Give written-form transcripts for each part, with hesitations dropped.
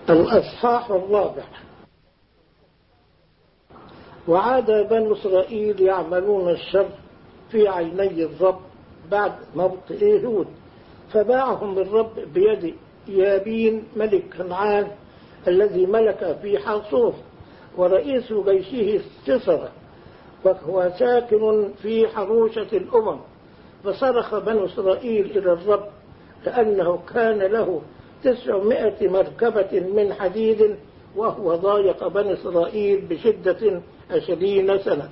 الأصحاح الرابع. وعاد بنو إسرائيل يعملون الشر في عيني الرب بعد موت إيهود، فباعهم الرب بيد يابين ملك كنعان الذي ملك في حاصور، ورئيس جيشه سيسرا، وهو ساكن في حروشة الأمم. فصرخ بنو إسرائيل إلى الرب لأنه كان له 900 مركبة من حديد، وهو ضايق بني إسرائيل بشدة 20 سنة.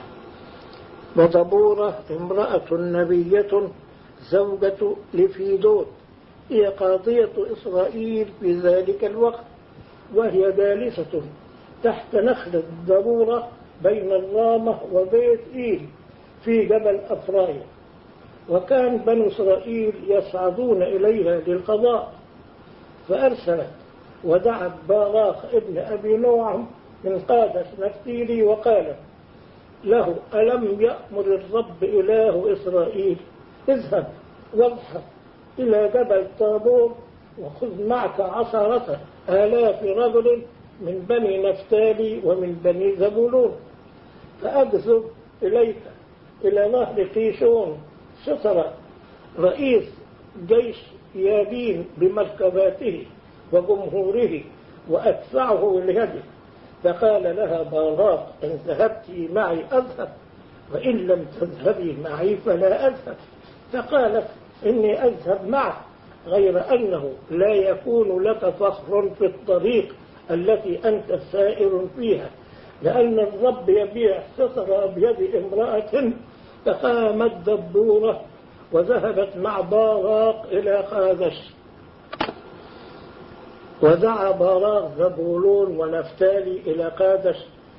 ودبورة امرأة نبية زوجة لفيدود هي قاضية إسرائيل في ذلك الوقت، وهي جالسة تحت نخلة دبورة بين الرامة وبيت إيل في جبل أفرايم. وكان بنو إسرائيل يصعدون إليها للقضاء، فأرسلت ودعت باراخ ابن أبي نوعم من قادس نفتيلي وقالت له: ألم يأمر الرب إله إسرائيل اذهب واضحك إلى جبل طابور وخذ معك 10,000 رجل من بني نفتالي ومن بني زبولون، فأجذب إليك إلى نهر قيشون سسرا رئيس جيش يابين بمركباته وجمهوره، وأدفعه ليده. فقال لها باراق: إن ذهبت معي أذهب، وإن لم تذهبي معي فلا أذهب. فقالت: إني أذهب معك، غير أنه لا يكون لك فخر في الطريق التي أنت سائر فيها، لأن الرب يبيع سسرا بيد امرأة. فقامت دبورة وذهبت مع باراق إلى قادش. ودعا باراق زبولون ونفتالي إلى قادش،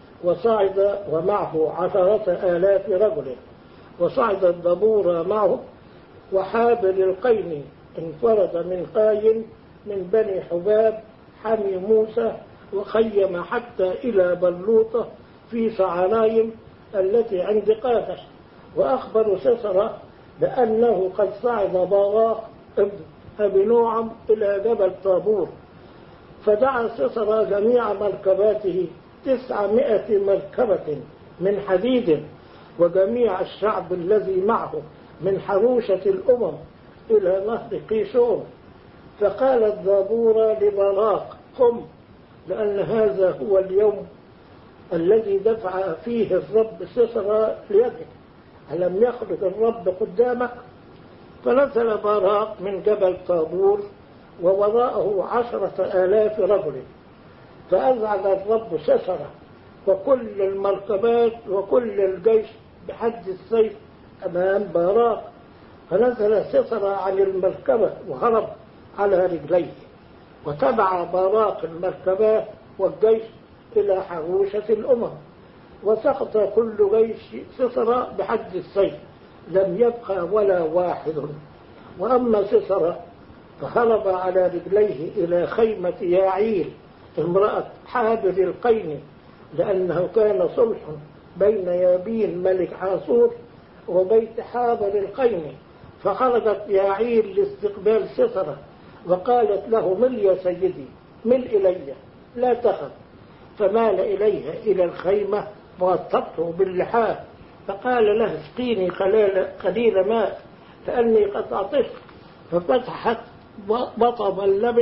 وصعد ومعه 10,000 رجل. وصعد دبورة معه، وحابل القين انفرد من قاين من بني حباب حمي موسى، وخيم حتى إلى بلوطة في صعرايم التي عند قادش. وأخبر سسرا بأنه قد صعد باراق ابن أبي نوعم إلى جبل طابور. فدعا سسرا جميع مركباته 900 مركبة من حديد، وجميع الشعب الذي معه من حروشة الأمم إلى نهر قيشون. فقالت دبورة لباراق: قم، لأن هذا هو اليوم الذي دفع فيه الرب سسرا ليدك. ألم يخرج الرب قدامك؟ فنزل باراق من جبل طابور ووراءه 10,000 رجل. فأزعج الرب سسرا وكل المركبات وكل الجيش بحد السيف أمام باراق. فنزل سسرا عن المركبة وهرب على رجليه، وتبع باراق المركبات والجيش إلى حروشة الأمم. وسقط كل جيش سسرا بحد السيف، لم يبقى ولا واحد. وأما سسرا فهرب على رجليه إلى خيمة ياعيل امرأة حابل القين، لأنه كان صلح بين يابين ملك حاصور وبيت حابل القين. فخرجت ياعيل لاستقبال سسرا وقالت له: مل يا سيدي، مل إلي، لا تخف. فمال إليها إلى الخيمة وغطته باللحاف، فقال لها: اسقيني قليل ماء لأني قد عطشت. ففتحت بطب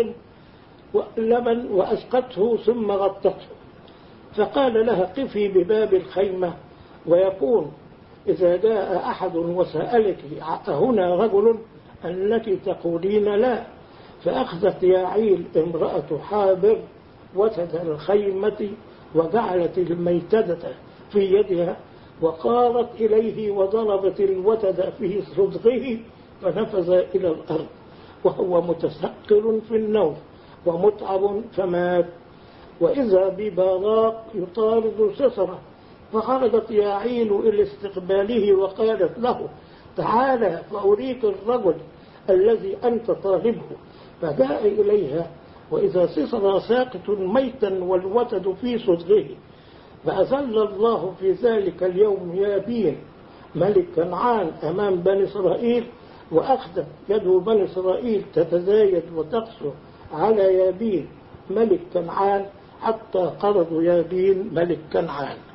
اللبن وأسقته ثم غطته. فقال لها: قفي بباب الخيمة، ويكون إذا جاء أحد وسألك: هنا رجل؟ أنك تقولين لا. فأخذت ياعيل امرأة حابر وتد الخيمة وجعلت الميتدة في يدها، وقارت إليه وضربت الوتد في صدغه، فنفذ إلى الأرض وهو متسكر في النوم ومتعب فمات. وإذا بباراق يطارد سسرا، فخرجت ياعيل إلى استقباله وقالت له: تعالى فأريك الرجل الذي أنت طالبه. فجاء إليها، وإذا سسرا ساقط ميتا والوتد في صدغه. فأذل الله في ذلك اليوم يابين ملك كنعان أمام بني إسرائيل، وأخذت يد بني إسرائيل تتزايد وتقسو على يابين ملك كنعان حتى قرضوا يابين ملك كنعان.